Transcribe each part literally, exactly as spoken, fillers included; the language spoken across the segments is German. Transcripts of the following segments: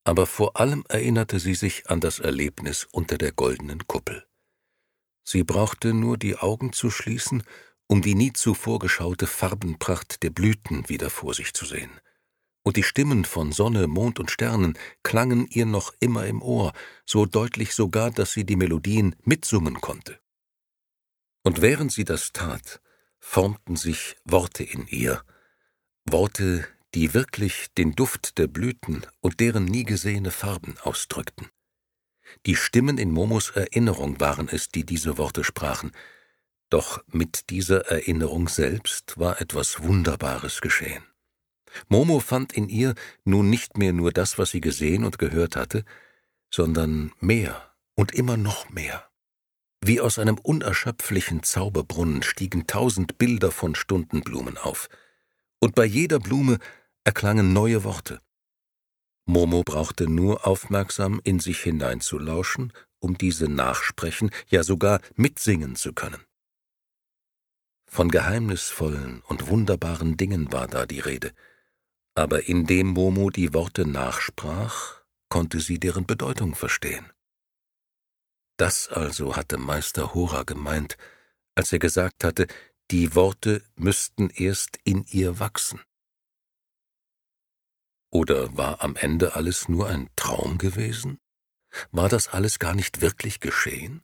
aber vor allem erinnerte sie sich an das Erlebnis unter der goldenen Kuppel. Sie brauchte nur die Augen zu schließen, um die nie zuvor geschaute Farbenpracht der Blüten wieder vor sich zu sehen. Und die Stimmen von Sonne, Mond und Sternen klangen ihr noch immer im Ohr, so deutlich sogar, dass sie die Melodien mitsummen konnte. Und während sie das tat, formten sich Worte in ihr, Worte, die wirklich den Duft der Blüten und deren nie gesehene Farben ausdrückten. Die Stimmen in Momos Erinnerung waren es, die diese Worte sprachen, doch mit dieser Erinnerung selbst war etwas Wunderbares geschehen. Momo fand in ihr nun nicht mehr nur das, was sie gesehen und gehört hatte, sondern mehr und immer noch mehr. Wie aus einem unerschöpflichen Zauberbrunnen stiegen tausend Bilder von Stundenblumen auf, und bei jeder Blume erklangen neue Worte. Momo brauchte nur aufmerksam in sich hineinzulauschen, um diese nachsprechen, ja sogar mitsingen zu können. Von geheimnisvollen und wunderbaren Dingen war da die Rede, aber indem Momo die Worte nachsprach, konnte sie deren Bedeutung verstehen. Das also hatte Meister Hora gemeint, als er gesagt hatte, die Worte müssten erst in ihr wachsen. Oder war am Ende alles nur ein Traum gewesen? War das alles gar nicht wirklich geschehen?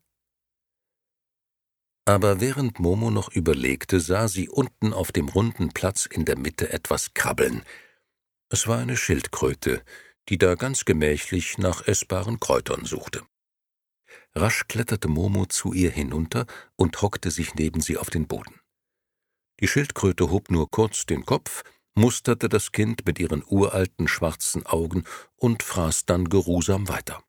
Aber während Momo noch überlegte, sah sie unten auf dem runden Platz in der Mitte etwas krabbeln. Es war eine Schildkröte, die da ganz gemächlich nach essbaren Kräutern suchte. Rasch kletterte Momo zu ihr hinunter und hockte sich neben sie auf den Boden. Die Schildkröte hob nur kurz den Kopf, musterte das Kind mit ihren uralten schwarzen Augen und fraß dann geruhsam weiter.